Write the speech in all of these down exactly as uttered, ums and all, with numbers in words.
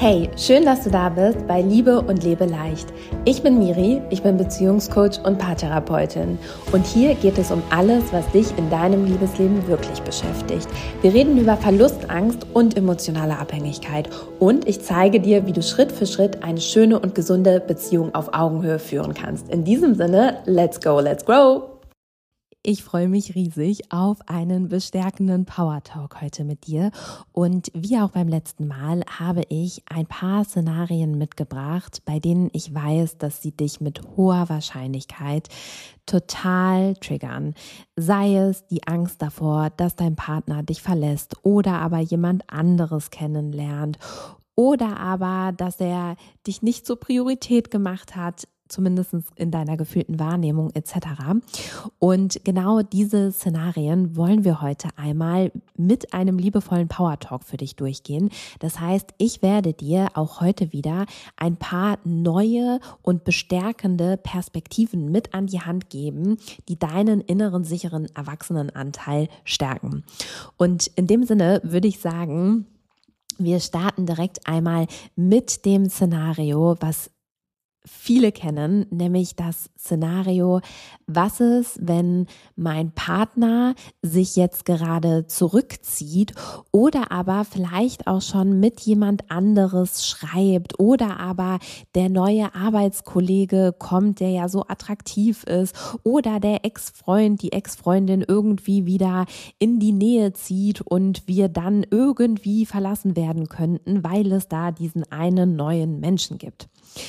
Hey, schön, dass du da bist bei Liebe und Lebe leicht. Ich bin Miri, ich bin Beziehungscoach und Paartherapeutin und hier geht es um alles, was dich in deinem Liebesleben wirklich beschäftigt. Wir reden über Verlustangst und emotionale Abhängigkeit und ich zeige dir, wie du Schritt für Schritt eine schöne und gesunde Beziehung auf Augenhöhe führen kannst. In diesem Sinne, let's go, let's grow! Ich freue mich riesig auf einen bestärkenden Power Talk heute mit dir und wie auch beim letzten Mal habe ich ein paar Szenarien mitgebracht, bei denen ich weiß, dass sie dich mit hoher Wahrscheinlichkeit total triggern. Sei es die Angst davor, dass dein Partner dich verlässt oder aber jemand anderes kennenlernt oder aber, dass er dich nicht zur Priorität gemacht hat, zumindest in deiner gefühlten Wahrnehmung et cetera. Und genau diese Szenarien wollen wir heute einmal mit einem liebevollen Power Talk für dich durchgehen. Das heißt, ich werde dir auch heute wieder ein paar neue und bestärkende Perspektiven mit an die Hand geben, die deinen inneren, sicheren Erwachsenenanteil stärken. Und in dem Sinne würde ich sagen, wir starten direkt einmal mit dem Szenario, was viele kennen, nämlich das Szenario, was ist, wenn mein Partner sich jetzt gerade zurückzieht oder aber vielleicht auch schon mit jemand anderes schreibt oder aber der neue Arbeitskollege kommt, der ja so attraktiv ist oder der Ex-Freund, die Ex-Freundin irgendwie wieder in die Nähe zieht und wir dann irgendwie verlassen werden könnten, weil es da diesen einen neuen Menschen gibt.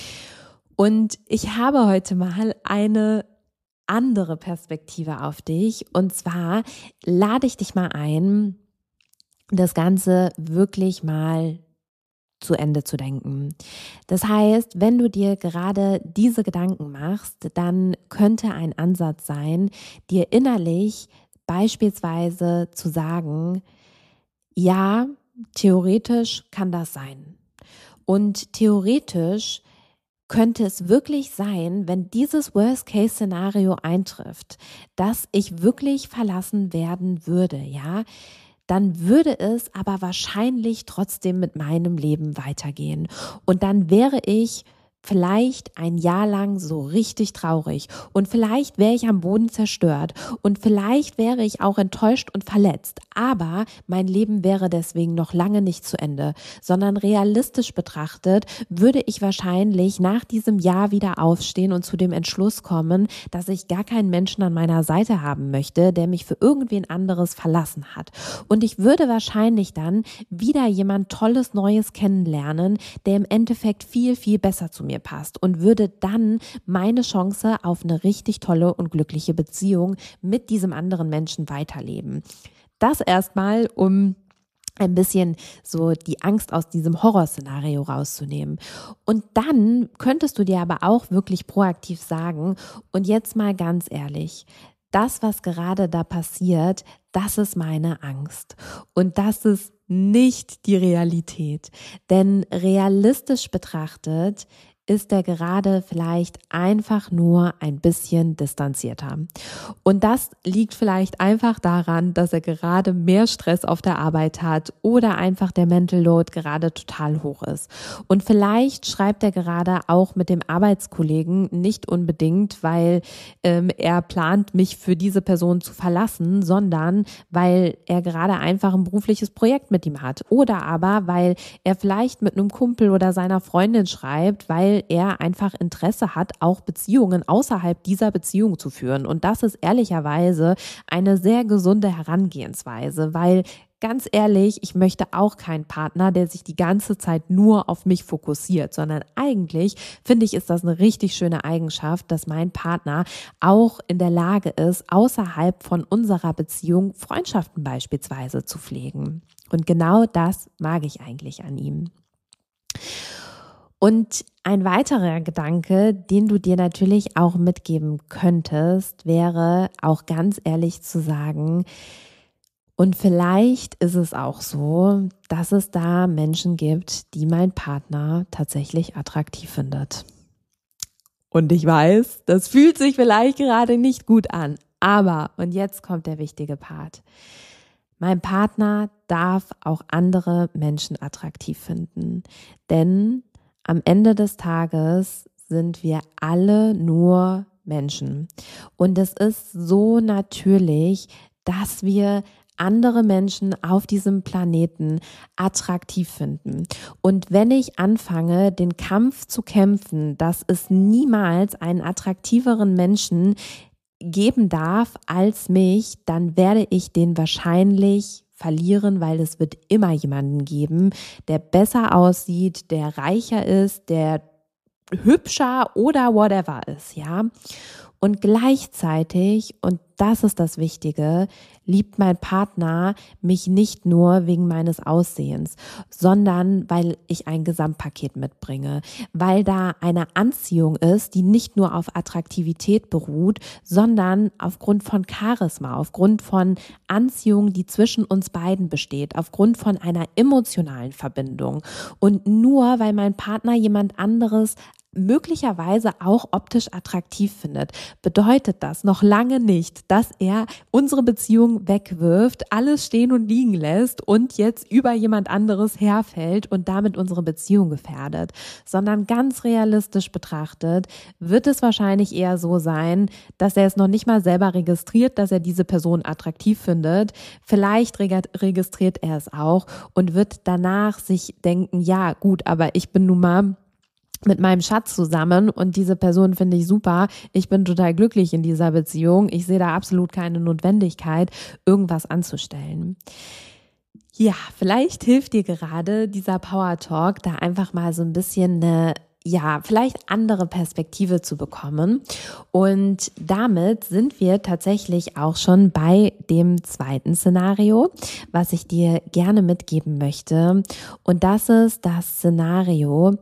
Und ich habe heute mal eine andere Perspektive auf dich und zwar lade ich dich mal ein, das Ganze wirklich mal zu Ende zu denken. Das heißt, wenn du dir gerade diese Gedanken machst, dann könnte ein Ansatz sein, dir innerlich beispielsweise zu sagen, ja, theoretisch kann das sein. Und theoretisch könnte es wirklich sein, wenn dieses Worst-Case-Szenario eintrifft, dass ich wirklich verlassen werden würde, ja, dann würde es aber wahrscheinlich trotzdem mit meinem Leben weitergehen. Und dann wäre ich vielleicht ein Jahr lang so richtig traurig und vielleicht wäre ich am Boden zerstört und vielleicht wäre ich auch enttäuscht und verletzt, aber mein Leben wäre deswegen noch lange nicht zu Ende, sondern realistisch betrachtet würde ich wahrscheinlich nach diesem Jahr wieder aufstehen und zu dem Entschluss kommen, dass ich gar keinen Menschen an meiner Seite haben möchte, der mich für irgendwen anderes verlassen hat. Und ich würde wahrscheinlich dann wieder jemand Tolles Neues kennenlernen, der im Endeffekt viel, viel besser zu mir passt und würde dann meine Chance auf eine richtig tolle und glückliche Beziehung mit diesem anderen Menschen weiterleben. Das erstmal, um ein bisschen so die Angst aus diesem Horrorszenario rauszunehmen. Und dann könntest du dir aber auch wirklich proaktiv sagen, und jetzt mal ganz ehrlich, das, was gerade da passiert, das ist meine Angst. Und das ist nicht die Realität. Denn realistisch betrachtet ist er gerade vielleicht einfach nur ein bisschen distanzierter. Und das liegt vielleicht einfach daran, dass er gerade mehr Stress auf der Arbeit hat oder einfach der Mental Load gerade total hoch ist. Und vielleicht schreibt er gerade auch mit dem Arbeitskollegen nicht unbedingt, weil ähm, er plant, mich für diese Person zu verlassen, sondern weil er gerade einfach ein berufliches Projekt mit ihm hat. Oder aber, weil er vielleicht mit einem Kumpel oder seiner Freundin schreibt, weil er einfach Interesse hat, auch Beziehungen außerhalb dieser Beziehung zu führen. Und das ist ehrlicherweise eine sehr gesunde Herangehensweise, weil ganz ehrlich, ich möchte auch keinen Partner, der sich die ganze Zeit nur auf mich fokussiert, sondern eigentlich finde ich, ist das eine richtig schöne Eigenschaft, dass mein Partner auch in der Lage ist, außerhalb von unserer Beziehung Freundschaften beispielsweise zu pflegen. Und genau das mag ich eigentlich an ihm. Und ein weiterer Gedanke, den du dir natürlich auch mitgeben könntest, wäre auch ganz ehrlich zu sagen, und vielleicht ist es auch so, dass es da Menschen gibt, die mein Partner tatsächlich attraktiv findet. Und ich weiß, das fühlt sich vielleicht gerade nicht gut an, aber, und jetzt kommt der wichtige Part, Mein Partner darf auch andere Menschen attraktiv finden, denn am Ende des Tages sind wir alle nur Menschen. Und es ist so natürlich, dass wir andere Menschen auf diesem Planeten attraktiv finden. Und wenn ich anfange, den Kampf zu kämpfen, dass es niemals einen attraktiveren Menschen geben darf als mich, dann werde ich den wahrscheinlich verlieren, weil es wird immer jemanden geben, der besser aussieht, der reicher ist, der hübscher oder whatever ist, ja. Und gleichzeitig, und das ist das Wichtige, liebt mein Partner mich nicht nur wegen meines Aussehens, sondern weil ich ein Gesamtpaket mitbringe, weil da eine Anziehung ist, die nicht nur auf Attraktivität beruht, sondern aufgrund von Charisma, aufgrund von Anziehung, die zwischen uns beiden besteht, aufgrund von einer emotionalen Verbindung. Und nur weil mein Partner jemand anderes möglicherweise auch optisch attraktiv findet, bedeutet das noch lange nicht, dass er unsere Beziehung wegwirft, alles stehen und liegen lässt und jetzt über jemand anderes herfällt und damit unsere Beziehung gefährdet, sondern ganz realistisch betrachtet wird es wahrscheinlich eher so sein, dass er es noch nicht mal selber registriert, dass er diese Person attraktiv findet. Vielleicht registriert er es auch und wird danach sich denken, ja gut, aber ich bin nun mal mit meinem Schatz zusammen und diese Person finde ich super. Ich bin total glücklich in dieser Beziehung. Ich sehe da absolut keine Notwendigkeit, irgendwas anzustellen. Ja, vielleicht hilft dir gerade dieser Power Talk, da einfach mal so ein bisschen eine, ja, vielleicht andere Perspektive zu bekommen. Und damit sind wir tatsächlich auch schon bei dem zweiten Szenario, was ich dir gerne mitgeben möchte. Und das ist das Szenario: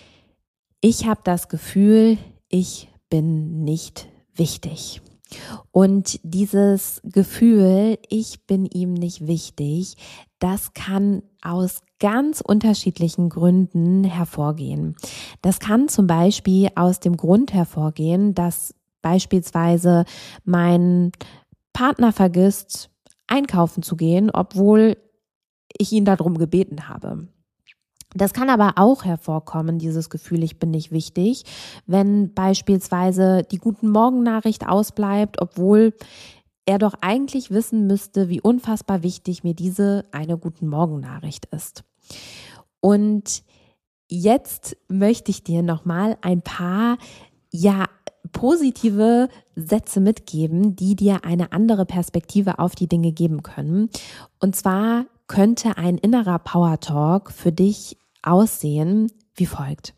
Ich habe das Gefühl, ich bin nicht wichtig. Und dieses Gefühl, ich bin ihm nicht wichtig, das kann aus ganz unterschiedlichen Gründen hervorgehen. Das kann zum Beispiel aus dem Grund hervorgehen, dass beispielsweise mein Partner vergisst, einkaufen zu gehen, obwohl ich ihn darum gebeten habe. Das kann aber auch hervorkommen, dieses Gefühl, ich bin nicht wichtig, wenn beispielsweise die Guten Morgen-Nachricht ausbleibt, obwohl er doch eigentlich wissen müsste, wie unfassbar wichtig mir diese eine Guten Morgen-Nachricht ist. Und jetzt möchte ich dir nochmal ein paar, ja, positive Sätze mitgeben, die dir eine andere Perspektive auf die Dinge geben können. Und zwar könnte ein innerer Power Talk für dich aussehen wie folgt: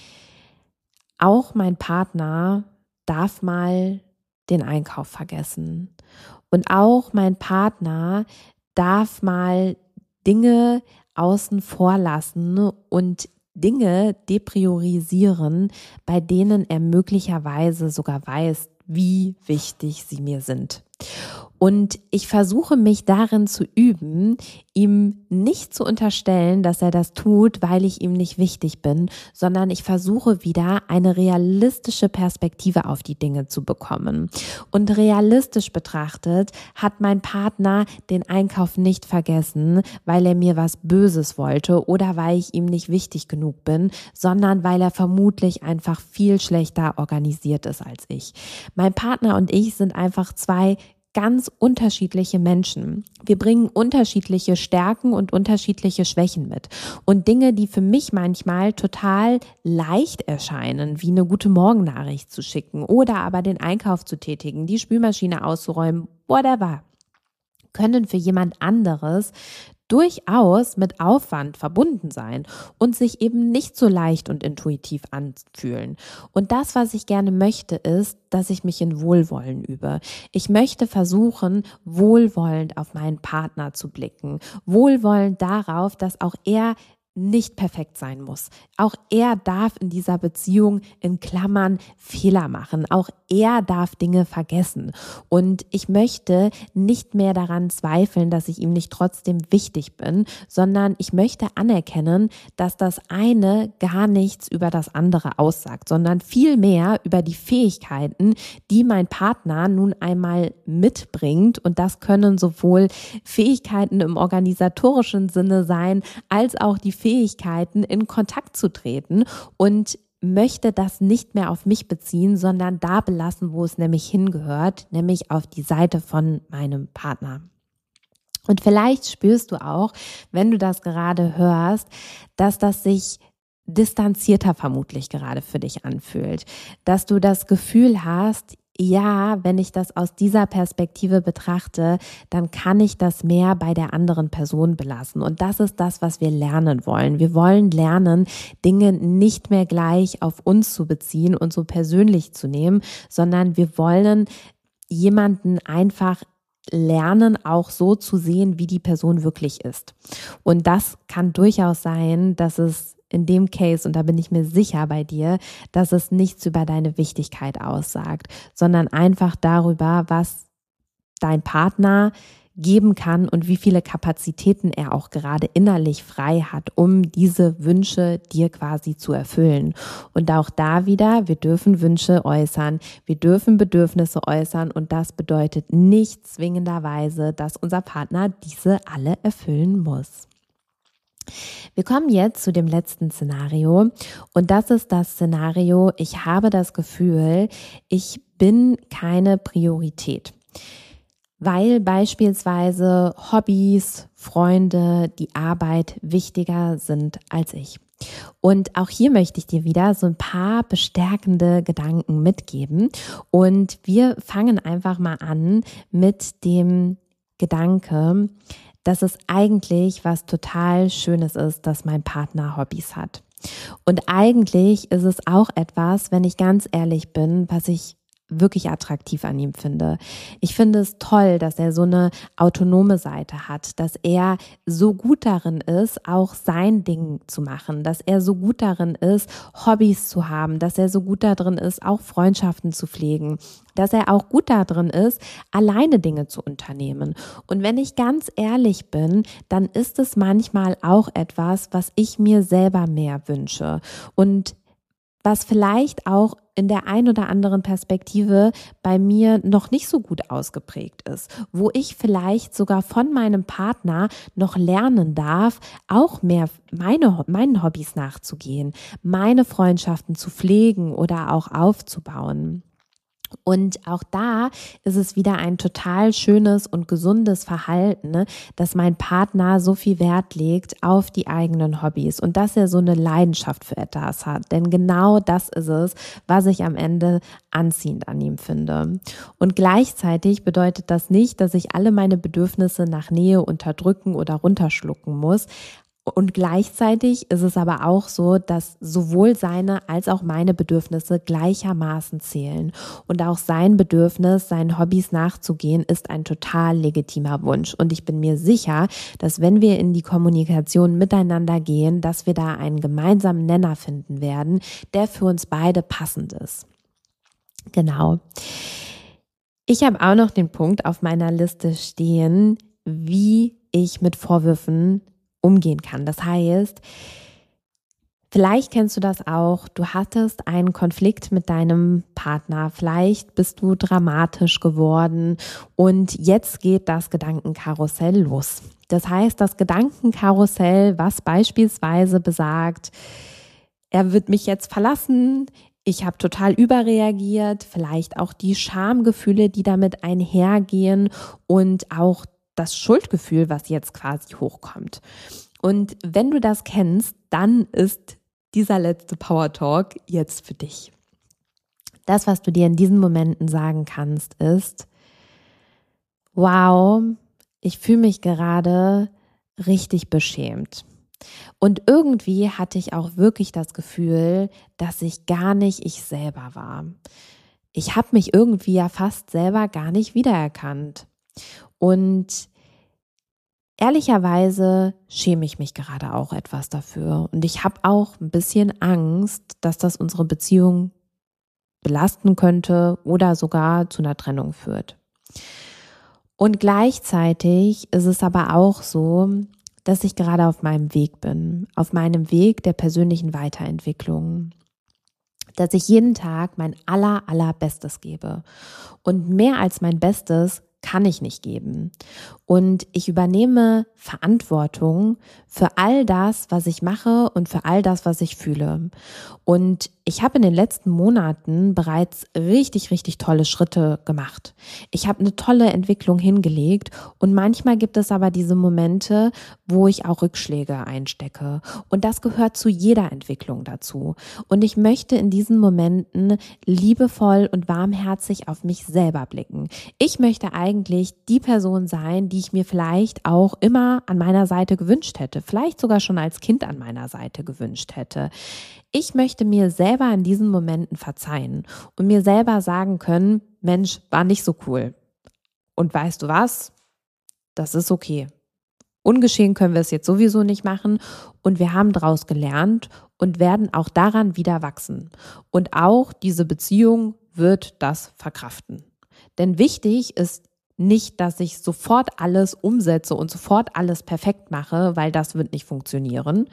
Auch mein Partner darf mal den Einkauf vergessen. Und auch mein Partner darf mal Dinge außen vor lassen und Dinge depriorisieren, bei denen er möglicherweise sogar weiß, wie wichtig sie mir sind. Und ich versuche mich darin zu üben, ihm nicht zu unterstellen, dass er das tut, weil ich ihm nicht wichtig bin, sondern ich versuche wieder eine realistische Perspektive auf die Dinge zu bekommen. Und realistisch betrachtet hat mein Partner den Einkauf nicht vergessen, weil er mir was Böses wollte oder weil ich ihm nicht wichtig genug bin, sondern weil er vermutlich einfach viel schlechter organisiert ist als ich. Mein Partner und ich sind einfach zwei ganz unterschiedliche Menschen. Wir bringen unterschiedliche Stärken und unterschiedliche Schwächen mit. Und Dinge, die für mich manchmal total leicht erscheinen, wie eine gute Morgennachricht zu schicken oder aber den Einkauf zu tätigen, die Spülmaschine auszuräumen, whatever, können für jemand anderes durchaus mit Aufwand verbunden sein und sich eben nicht so leicht und intuitiv anfühlen. Und das, was ich gerne möchte, ist, dass ich mich in Wohlwollen übe. Ich möchte versuchen, wohlwollend auf meinen Partner zu blicken, wohlwollend darauf, dass auch er nicht perfekt sein muss. Auch er darf in dieser Beziehung in Klammern Fehler machen. Auch er darf Dinge vergessen. Und ich möchte nicht mehr daran zweifeln, dass ich ihm nicht trotzdem wichtig bin, sondern ich möchte anerkennen, dass das eine gar nichts über das andere aussagt, sondern vielmehr über die Fähigkeiten, die mein Partner nun einmal mitbringt. Und das können sowohl Fähigkeiten im organisatorischen Sinne sein, als auch die Fähigkeiten, in Kontakt zu treten, und möchte das nicht mehr auf mich beziehen, sondern da belassen, wo es nämlich hingehört, nämlich auf die Seite von meinem Partner. Und vielleicht spürst du auch, wenn du das gerade hörst, dass das sich distanzierter vermutlich gerade für dich anfühlt, dass du das Gefühl hast, ja, wenn ich das aus dieser Perspektive betrachte, dann kann ich das mehr bei der anderen Person belassen. Und das ist das, was wir lernen wollen. Wir wollen lernen, Dinge nicht mehr gleich auf uns zu beziehen und so persönlich zu nehmen, sondern wir wollen jemanden einfach lernen, auch so zu sehen, wie die Person wirklich ist. Und das kann durchaus sein, dass es in dem Case, und da bin ich mir sicher bei dir, dass es nichts über deine Wichtigkeit aussagt, sondern einfach darüber, was dein Partner geben kann und wie viele Kapazitäten er auch gerade innerlich frei hat, um diese Wünsche dir quasi zu erfüllen. Und auch da wieder, wir dürfen Wünsche äußern, wir dürfen Bedürfnisse äußern, und das bedeutet nicht zwingenderweise, dass unser Partner diese alle erfüllen muss. Wir kommen jetzt zu dem letzten Szenario, und das ist das Szenario: Ich habe das Gefühl, ich bin keine Priorität, weil beispielsweise Hobbys, Freunde, die Arbeit wichtiger sind als ich. Und auch hier möchte ich dir wieder so ein paar bestärkende Gedanken mitgeben, und wir fangen einfach mal an mit dem Gedanke, dass es eigentlich was total Schönes ist, dass mein Partner Hobbys hat. Und eigentlich ist es auch etwas, wenn ich ganz ehrlich bin, was ich wirklich attraktiv an ihm finde. Ich finde es toll, dass er so eine autonome Seite hat, dass er so gut darin ist, auch sein Ding zu machen, dass er so gut darin ist, Hobbys zu haben, dass er so gut darin ist, auch Freundschaften zu pflegen, dass er auch gut darin ist, alleine Dinge zu unternehmen. Und wenn ich ganz ehrlich bin, dann ist es manchmal auch etwas, was ich mir selber mehr wünsche und was vielleicht auch in der ein oder anderen Perspektive bei mir noch nicht so gut ausgeprägt ist, wo ich vielleicht sogar von meinem Partner noch lernen darf, auch mehr meine, meinen Hobbys nachzugehen, meine Freundschaften zu pflegen oder auch aufzubauen. Und auch da ist es wieder ein total schönes und gesundes Verhalten, ne, dass mein Partner so viel Wert legt auf die eigenen Hobbys und dass er so eine Leidenschaft für etwas hat. Denn genau das ist es, was ich am Ende anziehend an ihm finde. Und gleichzeitig bedeutet das nicht, dass ich alle meine Bedürfnisse nach Nähe unterdrücken oder runterschlucken muss. Und gleichzeitig ist es aber auch so, dass sowohl seine als auch meine Bedürfnisse gleichermaßen zählen. Und auch sein Bedürfnis, seinen Hobbys nachzugehen, ist ein total legitimer Wunsch. Und ich bin mir sicher, dass wenn wir in die Kommunikation miteinander gehen, dass wir da einen gemeinsamen Nenner finden werden, der für uns beide passend ist. Genau. Ich habe auch noch den Punkt auf meiner Liste stehen, wie ich mit Vorwürfen umgehen kann. Das heißt, vielleicht kennst du das auch, du hattest einen Konflikt mit deinem Partner, vielleicht bist du dramatisch geworden und jetzt geht das Gedankenkarussell los. Das heißt, das Gedankenkarussell, was beispielsweise besagt, er wird mich jetzt verlassen, ich habe total überreagiert, vielleicht auch die Schamgefühle, die damit einhergehen und auch das Schuldgefühl, was jetzt quasi hochkommt. Und wenn du das kennst, dann ist dieser letzte Power Talk jetzt für dich. Das, was du dir in diesen Momenten sagen kannst, ist: Wow, ich fühle mich gerade richtig beschämt. Und irgendwie hatte ich auch wirklich das Gefühl, dass ich gar nicht ich selber war. Ich habe mich irgendwie ja fast selber gar nicht wiedererkannt. Und Ehrlicherweise schäme ich mich gerade auch etwas dafür und ich habe auch ein bisschen Angst, dass das unsere Beziehung belasten könnte oder sogar zu einer Trennung führt. Und gleichzeitig ist es aber auch so, dass ich gerade auf meinem Weg bin, auf meinem Weg der persönlichen Weiterentwicklung, dass ich jeden Tag mein aller, allerbestes gebe. Und mehr als mein Bestes kann ich nicht geben. Und ich übernehme Verantwortung für all das, was ich mache und für all das, was ich fühle. Und ich habe in den letzten Monaten bereits richtig, richtig tolle Schritte gemacht. Ich habe eine tolle Entwicklung hingelegt und manchmal gibt es aber diese Momente, wo ich auch Rückschläge einstecke. Und das gehört zu jeder Entwicklung dazu. Und ich möchte in diesen Momenten liebevoll und warmherzig auf mich selber blicken. Ich möchte eigentlich die Person sein, die ich mir vielleicht auch immer an meiner Seite gewünscht hätte, vielleicht sogar schon als Kind an meiner Seite gewünscht hätte. Ich möchte mir selber in diesen Momenten verzeihen und mir selber sagen können, Mensch, war nicht so cool. Und weißt du was? Das ist okay. Ungeschehen können wir es jetzt sowieso nicht machen und wir haben daraus gelernt und werden auch daran wieder wachsen. Und auch diese Beziehung wird das verkraften. Denn wichtig ist nicht, dass ich sofort alles umsetze und sofort alles perfekt mache, weil das wird nicht funktionieren.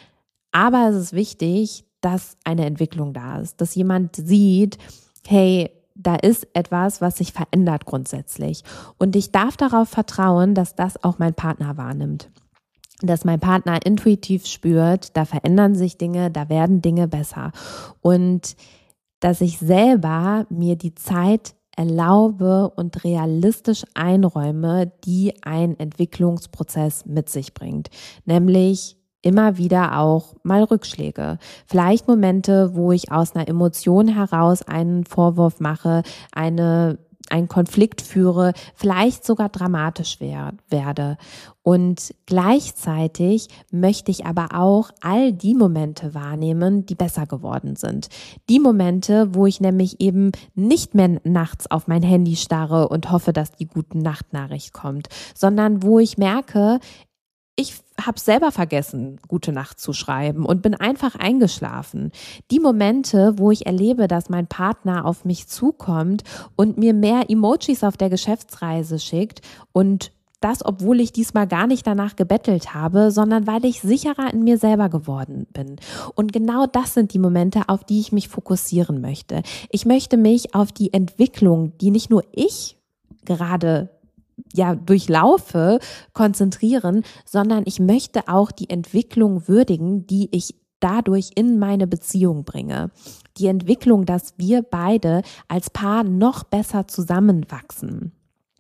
Aber es ist wichtig, dass eine Entwicklung da ist, dass jemand sieht, hey, da ist etwas, was sich verändert grundsätzlich. Und ich darf darauf vertrauen, dass das auch mein Partner wahrnimmt. Dass mein Partner intuitiv spürt, da verändern sich Dinge, da werden Dinge besser. Und dass ich selber mir die Zeit erlaube und realistisch einräume, die ein Entwicklungsprozess mit sich bringt. Nämlich immer wieder auch mal Rückschläge. Vielleicht Momente, wo ich aus einer Emotion heraus einen Vorwurf mache, eine, einen Konflikt führe, vielleicht sogar dramatisch wer, werde. Und gleichzeitig möchte ich aber auch all die Momente wahrnehmen, die besser geworden sind. Die Momente, wo ich nämlich eben nicht mehr nachts auf mein Handy starre und hoffe, dass die gute Nachtnachricht kommt, sondern wo ich merke, ich habe selber vergessen, gute Nacht zu schreiben und bin einfach eingeschlafen. Die Momente, wo ich erlebe, dass mein Partner auf mich zukommt und mir mehr Emojis auf der Geschäftsreise schickt und das, obwohl ich diesmal gar nicht danach gebettelt habe, sondern weil ich sicherer in mir selber geworden bin. Und genau das sind die Momente, auf die ich mich fokussieren möchte. Ich möchte mich auf die Entwicklung, die nicht nur ich gerade ja durchlaufe, konzentrieren, sondern ich möchte auch die Entwicklung würdigen, die ich dadurch in meine Beziehung bringe. Die Entwicklung, dass wir beide als Paar noch besser zusammenwachsen.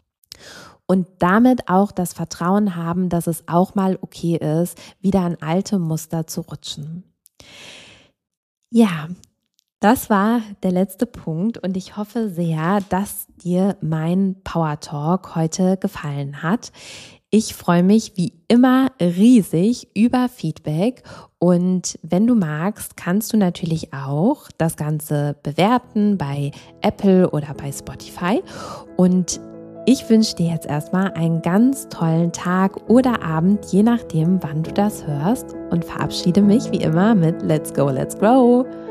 Und damit auch das Vertrauen haben, dass es auch mal okay ist, wieder an alte Muster zu rutschen. Ja, das war der letzte Punkt und ich hoffe sehr, dass dir mein Power Talk heute gefallen hat. Ich freue mich wie immer riesig über Feedback und wenn du magst, kannst du natürlich auch das Ganze bewerten bei Apple oder bei Spotify und ich wünsche dir jetzt erstmal einen ganz tollen Tag oder Abend, je nachdem, wann du das hörst und verabschiede mich wie immer mit Let's go, let's grow!